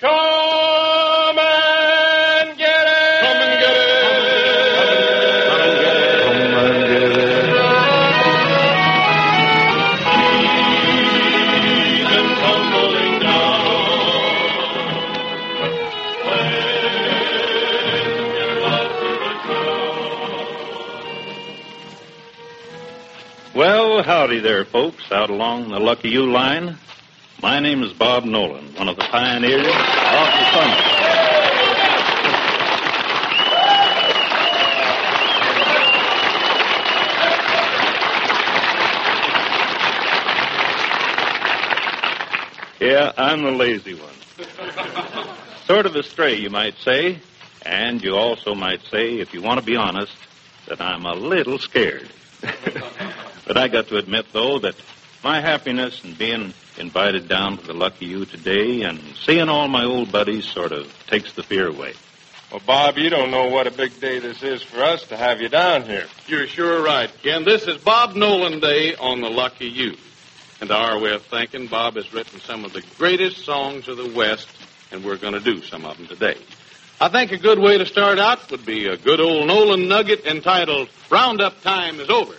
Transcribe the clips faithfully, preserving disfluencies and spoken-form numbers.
Come and get it! Come and get it! Come and get it! Come and get it! Keep tumbling down. When you're lost to the ground. Well, howdy there, folks, out along the Lucky You line. My name is Bob Nolan, one of the pioneers of the thunder. Yeah, I'm the lazy one. Sort of a stray, you might say. And you also might say, if you want to be honest, that I'm a little scared. But I got to admit, though, that my happiness in being invited down to the Lucky You today and seeing all my old buddies sort of takes the fear away. Well, Bob, you don't know what a big day this is for us to have you down here. You're sure right, Ken. This is Bob Nolan Day on the Lucky You. And our way of thinking, Bob has written some of the greatest songs of the West, and we're going to do some of them today. I think a good way to start out would be a good old Nolan nugget entitled Roundup Time is Over.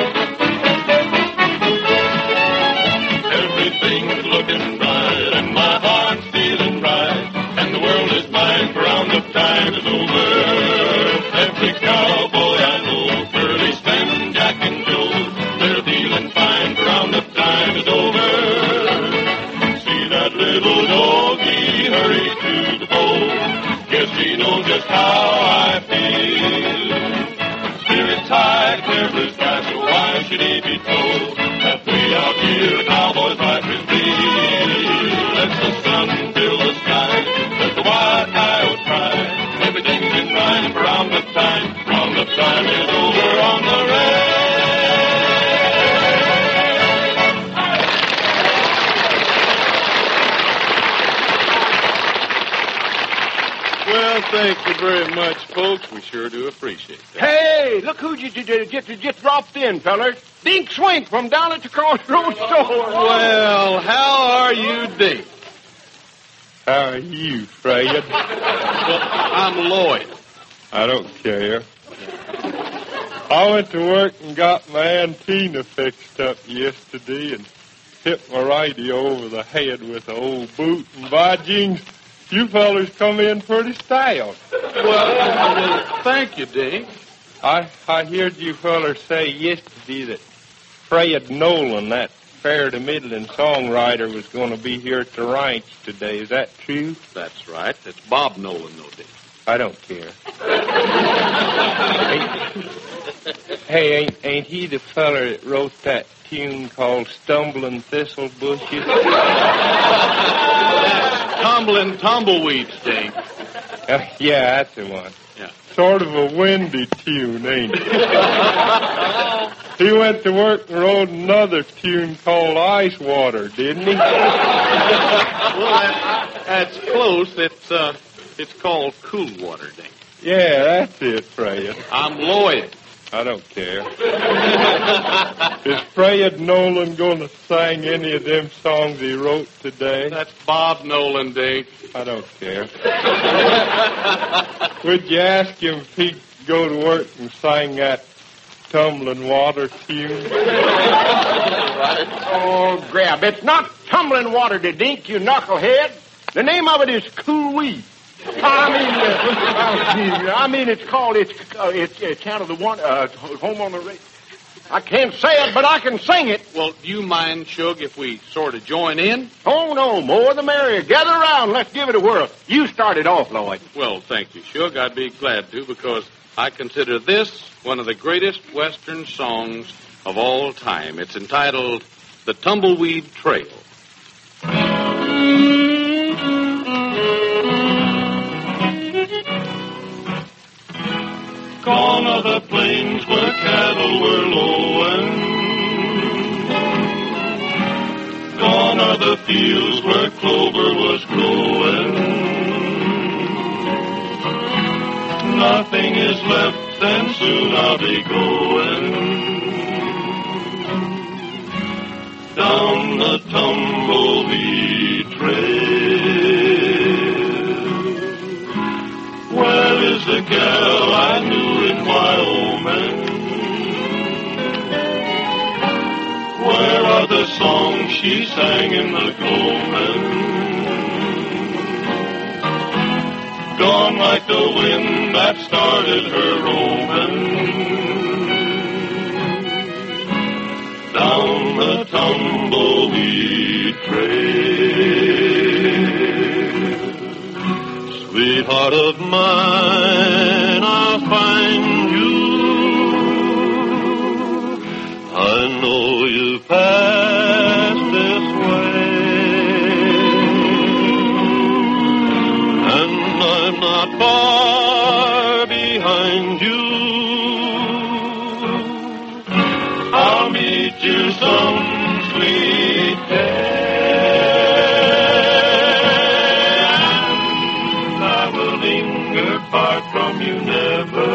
Everything's looking bright, and my heart's feeling right, and the world is mine, for roundup time is over. Every cowboy I know, Curly, Slim, Jack, and Joe, they're feeling fine, for roundup time is over. See that little doggy hurry to the fold, guess he knows just how I feel. Spirits high, clear blue sky, so why should he be told that way out here the cowboy's life is real? Let the sun fill the sky, let the wild coyote cry. Everything's in rhyme for roundup time. Roundup time is over on the range. Well, thank you very much, folks. We sure do appreciate that. Hey, look who just, just, just dropped in, feller. Dink Swink from down at the crossroads store. Well, how are you, Dink? How are you, Fred? Well, I'm Lloyd. I don't care. I went to work and got my antenna fixed up yesterday and hit my radio over the head with an old boot. And by jings, you fellers come in pretty style. Well, thank you, Dink. I I heard you fellers say yesterday that Fred Nolan, that fair to middling songwriter, was going to be here at the ranch today. Is that true? That's right. It's Bob Nolan, though, Dink. I don't care. Hey, ain't, ain't he the feller that wrote that tune called Stumbling Thistle Bushes? Tumbling Tumbleweeds, Dink. Uh, yeah, that's the one. Yeah. Sort of a windy tune, ain't it? He went to work and wrote another tune called Ice Water, didn't he? Well, that, that's close. It's, uh, it's called Cool Water, Dink. Yeah, that's it, Fred. I'm Lloyd. I don't care. Is Fred Nolan going to sing any of them songs he wrote today? That's Bob Nolan, Dink. I don't care. Would you ask him if he'd go to work and sing that Tumbling Water tune? Oh, grab. It's not tumbling water to Dink, you knucklehead. The name of it is Cool Weed. I mean, uh, I mean, it's called, it's, uh, it's, it's kind of the one, uh, home on the radio. I can't say it, but I can sing it. Well, do you mind, Shug, if we sort of join in? Oh, no, more the merrier. Gather around, let's give it a whirl. You started off, Lloyd. Well, thank you, Shug. I'd be glad to, because I consider this one of the greatest Western songs of all time. It's entitled The Tumbleweed Trail. Gone are the plains where cattle were lowing. Gone are the fields where clover was growing. Nothing is left, and soon I'll be going down the tumbleweed trail. gal I knew in Wyoming. Where are the songs she sang in the gloaming? Gone like the wind that started her roaming. Down the tumbleweed trail. Sweetheart of mine, I'll find you. I know you passed this way, and I'm not far behind you. I'll meet you some sweet day, and I will linger far from you never,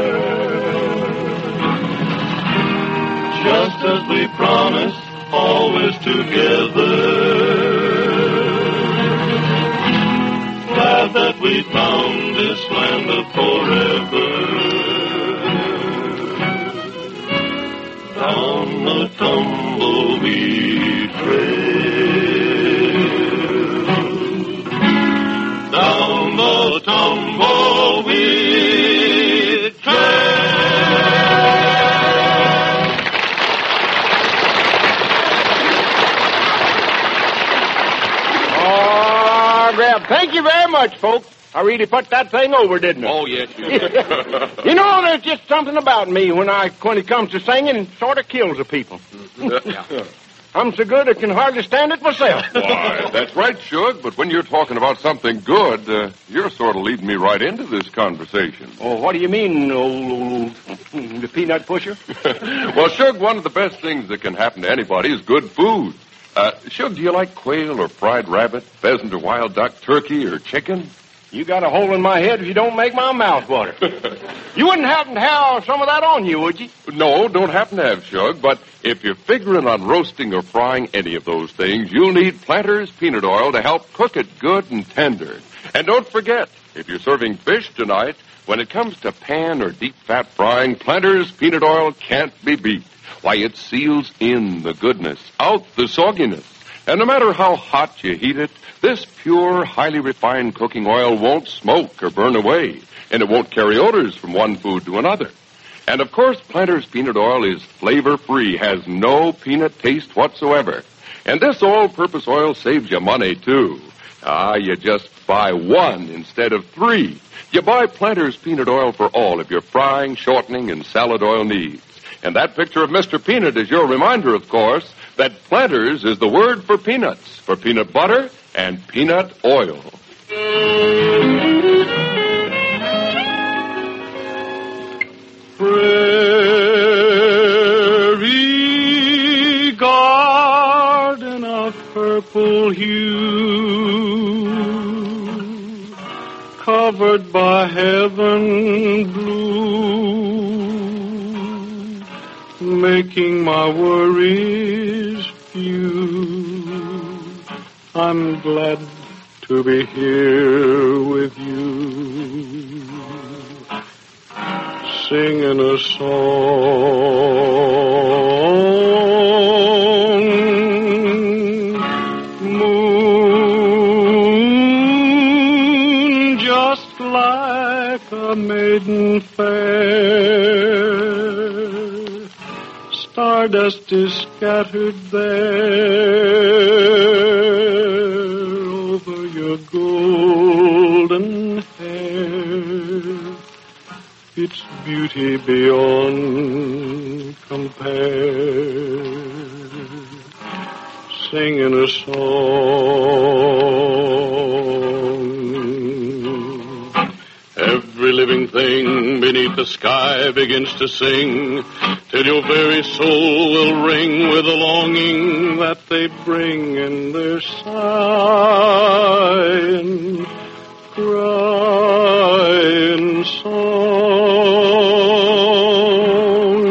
just as we promised, always together. Glad that we found this land of forever. Down the tumbleweed trail. Down the tumbleweed trail. Thank you very much, folks. I really put that thing over, didn't I? Oh, yes, you did. You know, there's just something about me when I when it comes to singing, it sort of kills the people. Yeah. I'm so good I can hardly stand it myself. Why, that's right, Shug, but when you're talking about something good, uh, you're sort of leading me right into this conversation. Oh, what do you mean, old, the peanut pusher? Well, Shug, one of the best things that can happen to anybody is good food. Uh, Shug, do you like quail or fried rabbit, pheasant or wild duck, turkey or chicken? You got a hole in my head if you don't make my mouth water. You wouldn't happen to have some of that on you, would you? No, don't happen to have, Shug, but if you're figuring on roasting or frying any of those things, you'll need Planters peanut oil to help cook it good and tender. And don't forget, if you're serving fish tonight, when it comes to pan or deep fat frying, Planters peanut oil can't be beat. Why, it seals in the goodness, out the sogginess. And no matter how hot you heat it, this pure, highly refined cooking oil won't smoke or burn away, and it won't carry odors from one food to another. And, of course, Planters peanut oil is flavor-free, has no peanut taste whatsoever. And this all-purpose oil saves you money, too. Ah, you just buy one instead of three. You buy Planters peanut oil for all of your frying, shortening, and salad oil needs. And that picture of Mister Peanut is your reminder, of course, that Planters is the word for peanuts, for peanut butter and peanut oil. Prairie garden of purple hue, covered by heaven blue, making my worries few. I'm glad to be here with you, singing a song. Moon just like a maiden fair, stardust is scattered there over your golden hair. Its beauty beyond compare, singing a song. Every living thing beneath the sky begins to sing, till your very soul will ring with the longing that they bring in their sighing, crying song.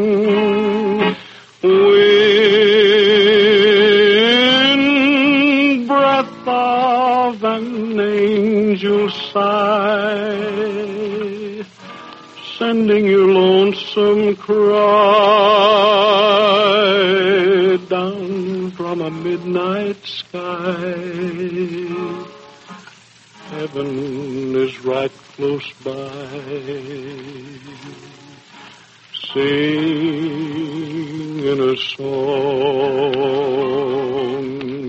Wind, breath of an angel sigh, sending your lonesome cry down from a midnight sky. Heaven is right close by, singing a song.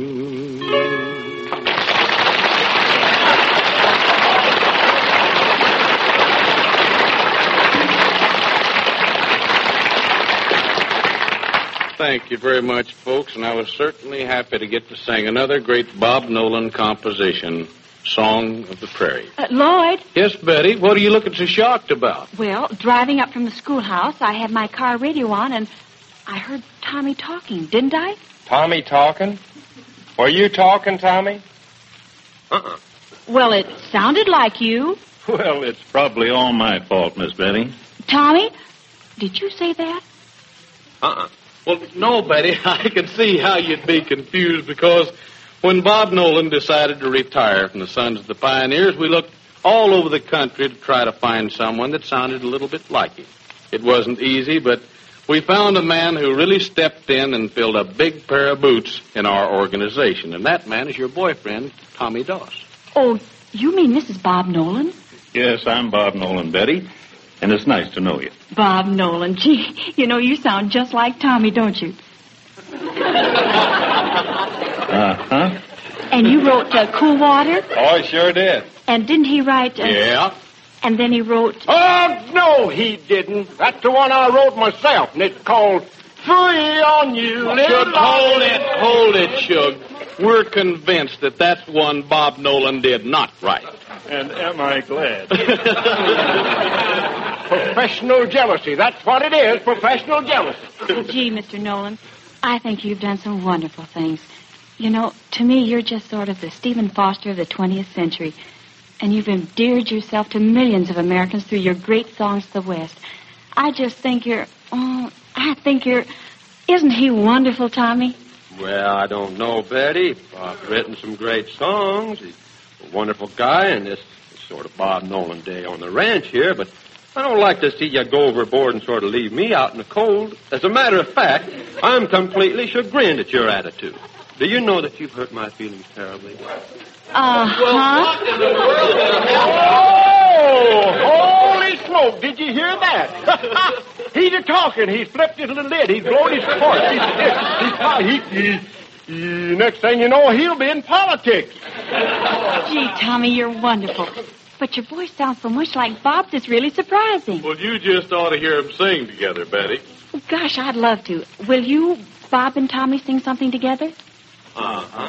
Thank you very much, folks, and I was certainly happy to get to sing another great Bob Nolan composition, Song of the Prairie. Uh, Lloyd? Yes, Betty, what are you looking so shocked about? Well, driving up from the schoolhouse, I had my car radio on, and I heard Tommy talking, didn't I? Tommy talking? Were you talking, Tommy? Uh-uh. Well, it sounded like you. Well, it's probably all my fault, Miss Betty. Tommy, did you say that? Uh-uh. Well, no, Betty, I can see how you'd be confused because when Bob Nolan decided to retire from the Sons of the Pioneers, we looked all over the country to try to find someone that sounded a little bit like him. It wasn't easy, but we found a man who really stepped in and filled a big pair of boots in our organization, and that man is your boyfriend, Tommy Doss. Oh, you mean this is Bob Nolan? Yes, I'm Bob Nolan, Betty, and it's nice to know you. Bob Nolan. Gee, you know, you sound just like Tommy, don't you? Uh-huh. And you wrote uh, Cool Water? Oh, I sure did. And didn't he write... Uh, Yeah? And then he wrote... Oh, no, he didn't. That's the one I wrote myself, and it's called Free on You. Shug, hold it, hold it, Shug. We're convinced that that's one Bob Nolan did not write. And am I glad? Professional jealousy. That's what it is, professional jealousy. Gee, Mister Nolan, I think you've done some wonderful things. You know, to me, you're just sort of the Stephen Foster of the twentieth century. And you've endeared yourself to millions of Americans through your great songs of the West. I just think you're... Oh, I think you're... Isn't he wonderful, Tommy? Well, I don't know, Betty. Bob's written some great songs. He's a wonderful guy, and this is sort of Bob Nolan day on the ranch here, but I don't like to see you go overboard and sort of leave me out in the cold. As a matter of fact, I'm completely chagrined at your attitude. Do you know that you've hurt my feelings terribly? Uh-huh. Oh, holy smoke. Did you hear that? He's a-talking. He's flipped his little lid. He's blown his cork. He's, he's, he, he, he, next thing you know, he'll be in politics. Gee, Tommy, you're wonderful. But your voice sounds so much like Bob's, it's really surprising. Well, you just ought to hear them sing together, Betty. Gosh, I'd love to. Will you, Bob and Tommy, sing something together? Uh-huh.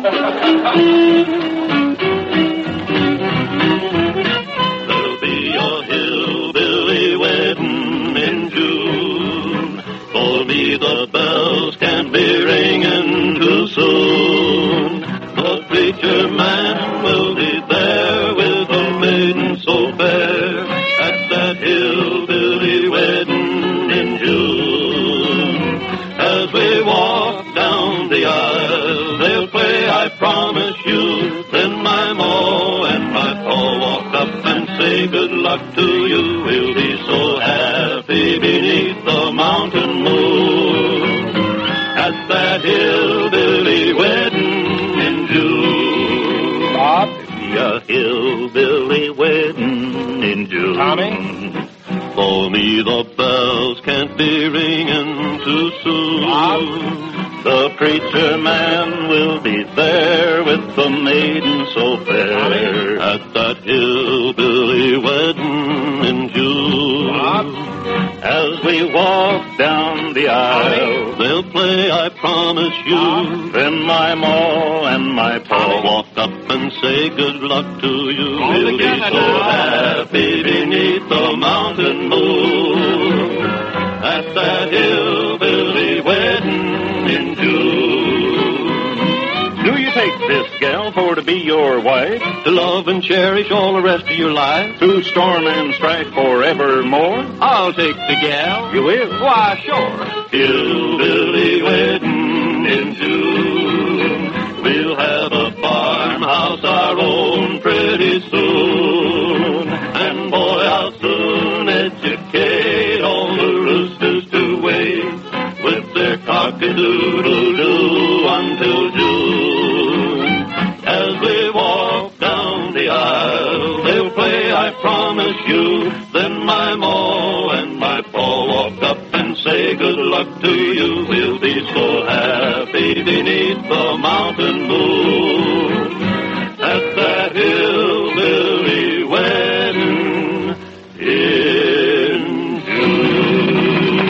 There'll be a hillbilly wedding in June. For me the bells can't be ringing too soon. The preacher man will be there with a maiden so fair at that hillbilly wedding in June. As we walk down the aisle, they'll play, I promise you. Then my Ma and my Pa walk up and say good luck to you. We'll be so happy beneath the mountain moon at that hillbilly wedding in June. Bob? A hillbilly wedding in June. Tommy? For me the bells can't be ringing too soon. Bob? The preacher man will be there with the maiden so fair Tommy? at that hillbilly wedding in June. Bob? As we walk down the aisle, they'll play, I promise you. Then my Ma and my Pa walk up and say good luck to you. All We'll be together so now. happy beneath the mountain moon at that hillbilly wedding in June. Do you take this gal for to be your wife, to love and cherish all the rest of your life, Through storm and strife forevermore? I'll take the gal. You will? Why, sure. Hillbilly wedding in June. We'll have a farmhouse our own pretty soon. And boy, how soon it educate all the roosters to wait with their cock-a-doodle-doo until June. As they walk down the aisle, they'll play, I promise you. Then my ma and my pa walk up and say, good luck to you. We'll be so happy beneath the mountain moon at that hillbilly wedding in June.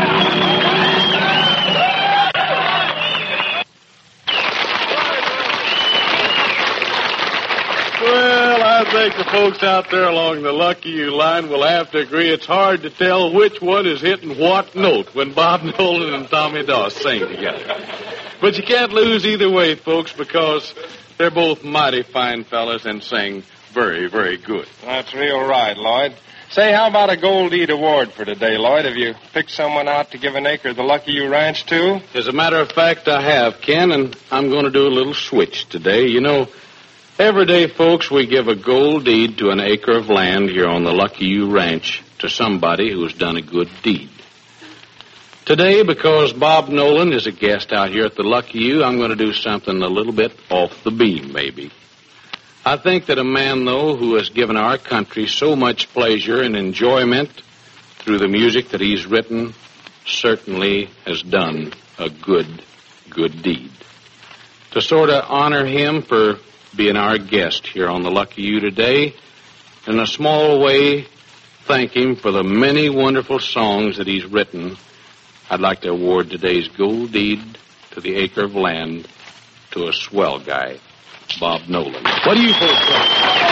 Well, I think the folks out there along the Lucky You line will have to agree it's hard to tell which one is hitting what note when Bob Nolan and Tommy Doss sing together. But you can't lose either way, folks, because they're both mighty fine fellas and sing very, very good. That's real right, Lloyd. Say, how about a Gold Deed Award for today, Lloyd? Have you picked someone out to give an acre of the Lucky You Ranch to? As a matter of fact, I have, Ken, and I'm going to do a little switch today. You know, every day, folks, we give a gold deed to an acre of land here on the Lucky You Ranch to somebody who's done a good deed. Today, because Bob Nolan is a guest out here at the Lucky You, I'm going to do something a little bit off the beam, maybe. I think that a man, though, who has given our country so much pleasure and enjoyment through the music that he's written certainly has done a good, good deed. To sort of honor him for being our guest here on the Lucky You today, in a small way, thank him for the many wonderful songs that he's written, I'd like to award today's gold deed to the acre of land to a swell guy, Bob Nolan. What do you folks think?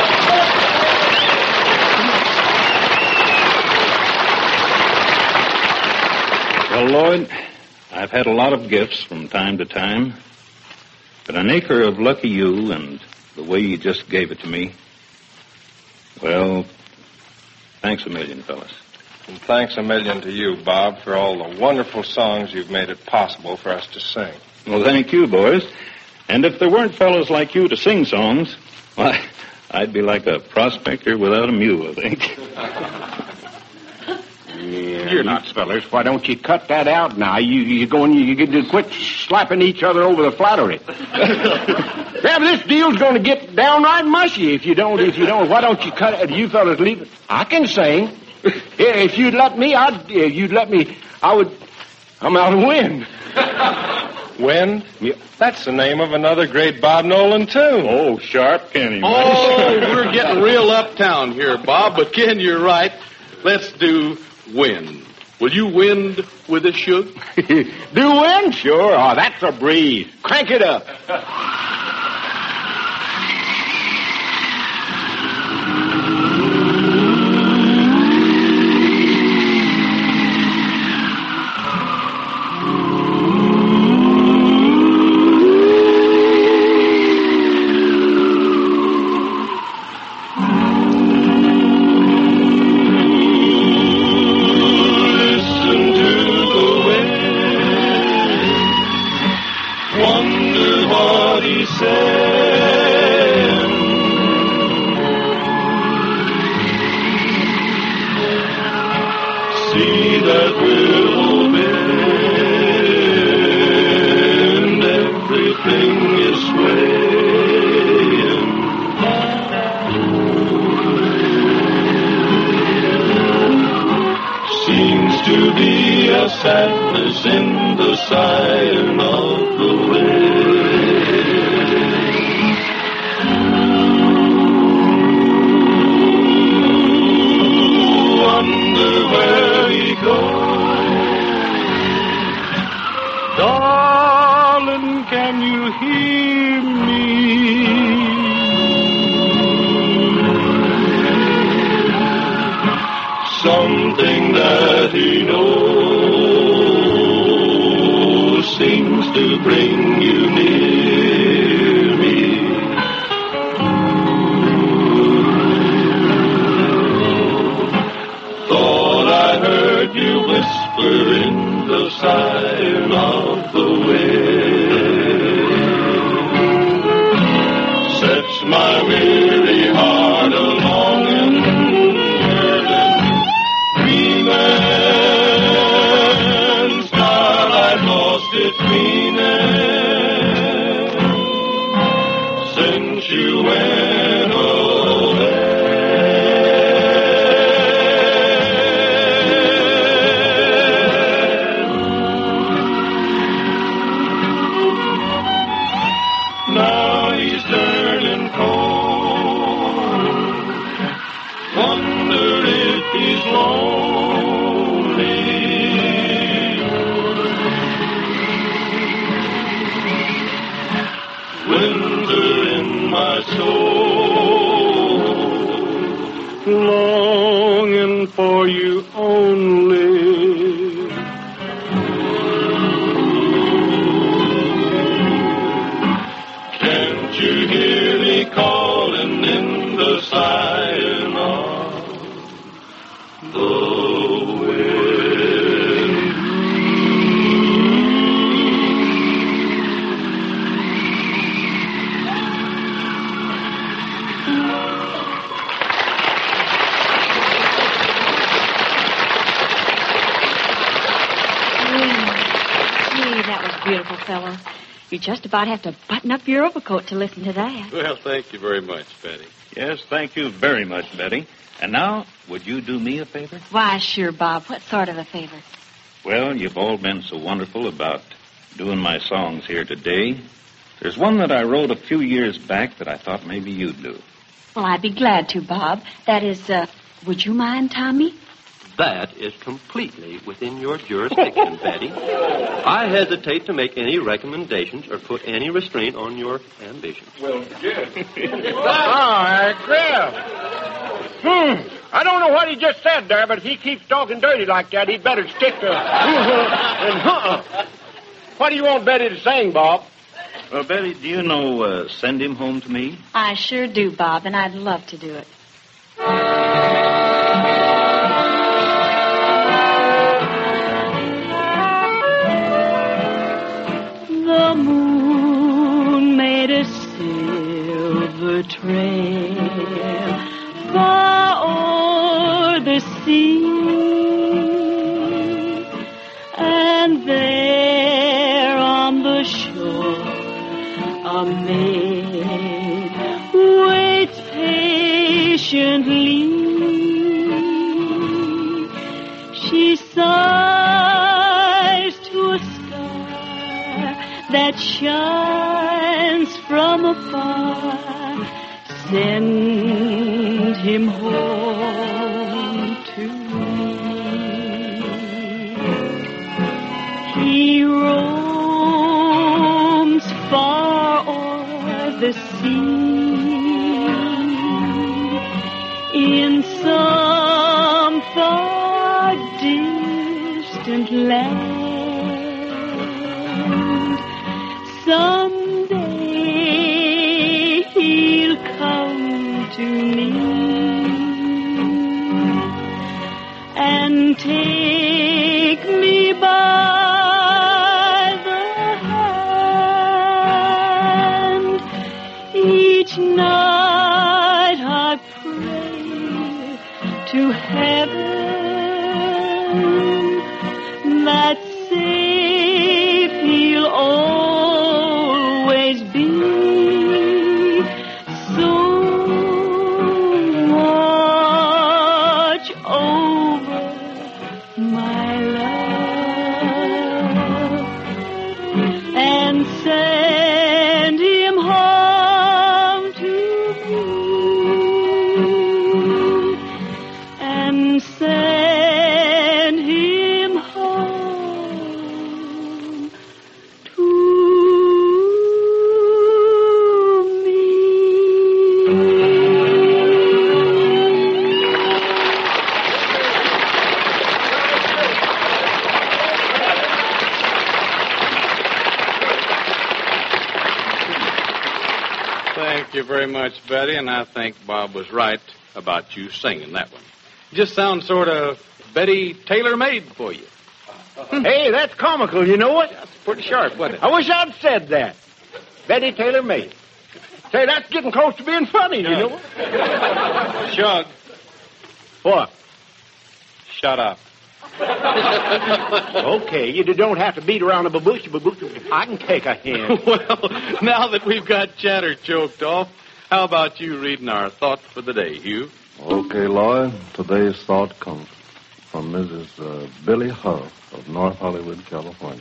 Well, Lloyd, I've had a lot of gifts from time to time, but an acre of Lucky You and the way you just gave it to me, well, thanks a million, fellas. And thanks a million to you, Bob, for all the wonderful songs you've made it possible for us to sing. Well, thank you, boys. And if there weren't fellas like you to sing songs, why, I'd be like a prospector without a mule, I think. Yeah, you're nuts, fellas. Why don't you cut that out now? You you going you, you quit slapping each other over the flattery. Yeah, but this deal's going to get downright mushy if you don't. If you don't, why don't you cut it? You fellas leave it. I can sing. Yeah, if you'd let me, I'd. If you'd let me, I would. I'm out of wind. Wind? Yeah. That's the name of another great Bob Nolan tune. Oh, sharp Kenny. Oh, we're getting real uptown here, Bob. But Ken, you're right. Let's do wind. Will you wind with us, Shug? Do wind? Sure. Oh, that's a breeze. Crank it up. Sadness in the sighing of the wind. Wonder where he goes. Darling, can you hear me? Something that he knows seems to bring you near me. Thought I heard you whisper in the sighing of the wind. Sets my weary heart a longing, yearning. can live. Can't you hear me calling in the sighing of the wind? Gee, that was beautiful, fellows. You just about have to button up your overcoat to listen to that. Well, thank you very much, Betty. Yes, thank you very much, Betty. And now, would you do me a favor? Why, sure, Bob. What sort of a favor? Well, you've all been so wonderful about doing my songs here today. There's one that I wrote a few years back that I thought maybe you'd do. Well, I'd be glad to, Bob. That is, uh, would you mind, Tommy? That is completely within your jurisdiction, Betty. I hesitate to make any recommendations or put any restraint on your ambitions. Well, good. All right, Griff. Hmm. I don't know what he just said there, but if he keeps talking dirty like that, he'd better stick to uh-huh and huh. What do you want Betty to sing, Bob? Well, Betty, do you know uh, Send Him Home to Me? I sure do, Bob, and I'd love to do it. The moon made a silver trail far o'er the sea, and there on the shore a maid waits patiently. She sighs to a star that shines from afar. Send him home to me. He roams far o'er the sea in some far distant land. Someday he'll come to me and take me by the hand. Each night I pray to heaven that safe he'll always be. So watch over my love and send him home to me, and send him home to me. Thank you very much, Betty, and I think Bob was right about you singing that one. Just sounds sort of Betty tailor-made for you. Hey, that's comical, you know what? That's pretty sharp, wasn't it? I wish I'd said that. Betty Taylor made. Say, that's getting close to being funny, you know what? Shug, What? shut up. Okay, you don't have to beat around the babush, babush. I can take a hint. Well, now that we've got chatter choked off, how about you reading our thought for the day, Hugh? Okay, Lloyd. Today's thought comes from Missus Uh, Billy Huff of North Hollywood, California.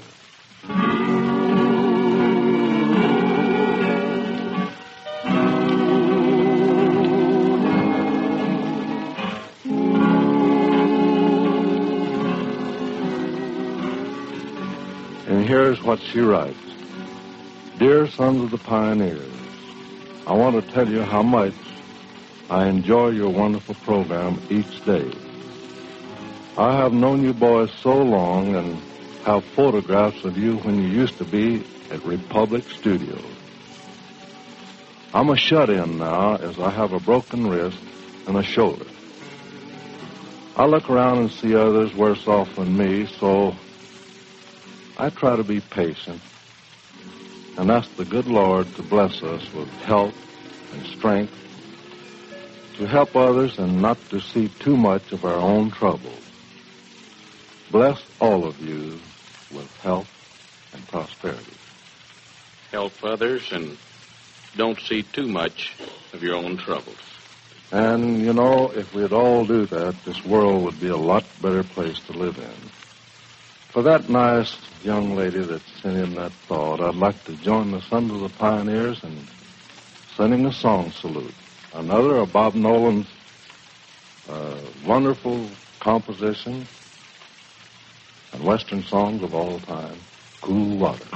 And here's what she writes. Dear Sons of the Pioneers, I want to tell you how much I enjoy your wonderful program each day. I have known you boys so long and have photographs of you when you used to be at Republic Studios. I'm a shut-in now as I have a broken wrist and a shoulder. I look around and see others worse off than me, so I try to be patient and ask the good Lord to bless us with health and strength to help others and not to see too much of our own troubles. Bless all of you with health and prosperity. Help others and don't see too much of your own troubles. And, you know, if we'd all do that, this world would be a lot better place to live in. For that nice young lady that sent in that thought, I'd like to join the Sons of the Pioneers in sending a song salute. Another of Bob Nolan's uh, wonderful compositions and Western songs of all time, Cool Water.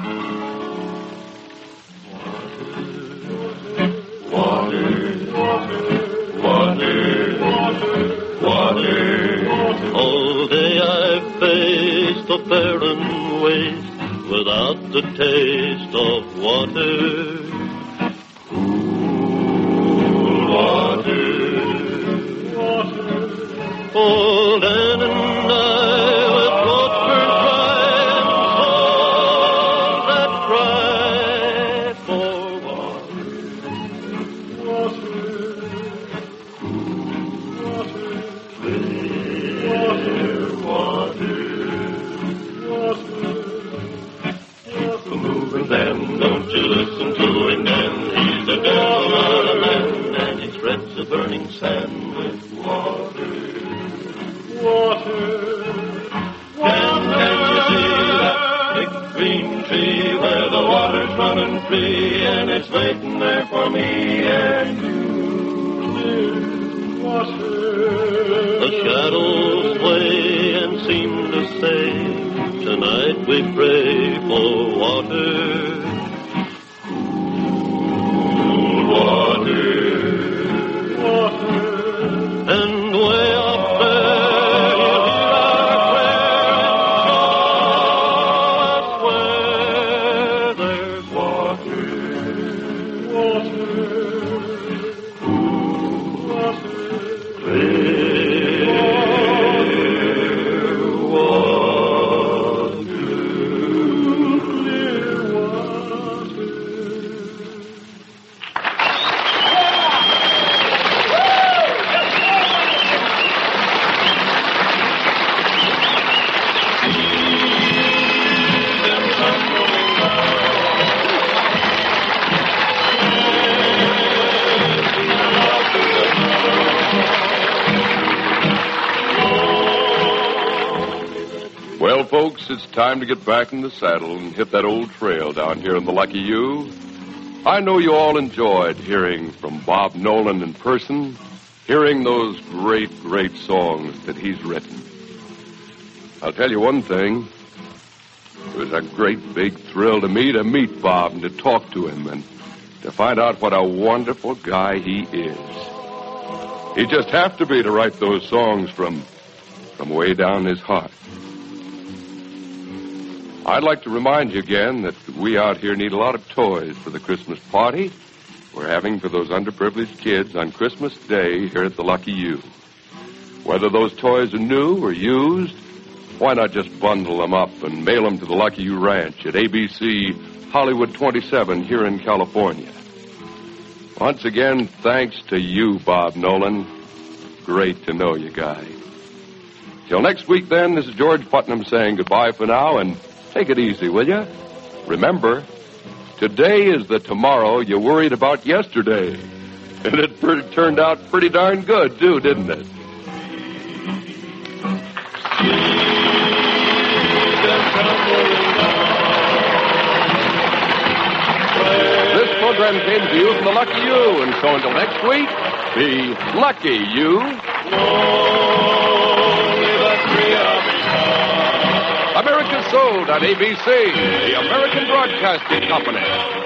Water, water, water, water. All day I've faced the barren waste without the taste of water. Cool water, water. Old Ann and I with throats burned dry and songs that cry for water. Water, cool water, clear water, water. Keep a moving then, don't you listen to him then. He's the devil, not a man, and he spreads the burning sand with water. Water, water. Can you see that big green tree where the water's running free and it's waiting there for me and you? Water. The shadows sway and seem to say, tonight we pray for water. Cool water, water. And way up there folks, it's time to get back in the saddle and hit that old trail down here in the Lucky U. I know you all enjoyed hearing from Bob Nolan in person, hearing those great, great songs that he's written. I'll tell you one thing. It was a great big thrill to me to meet Bob and to talk to him and to find out what a wonderful guy he is. He just have to be to write those songs from, from way down his heart. I'd like to remind you again that we out here need a lot of toys for the Christmas party we're having for those underprivileged kids on Christmas Day here at the Lucky U. Whether those toys are new or used, why not just bundle them up and mail them to the Lucky U Ranch at A B C Hollywood twenty-seven here in California. Once again, thanks to you, Bob Nolan. Great to know you, guy. Till next week, then, this is George Putnam saying goodbye for now, and take it easy, will you? Remember, today is the tomorrow you worried about yesterday. And it per- turned out pretty darn good, too, didn't it? This program came to you from the Lucky U, and so until next week, be lucky, you. America's Sold on A B C, the American Broadcasting Company.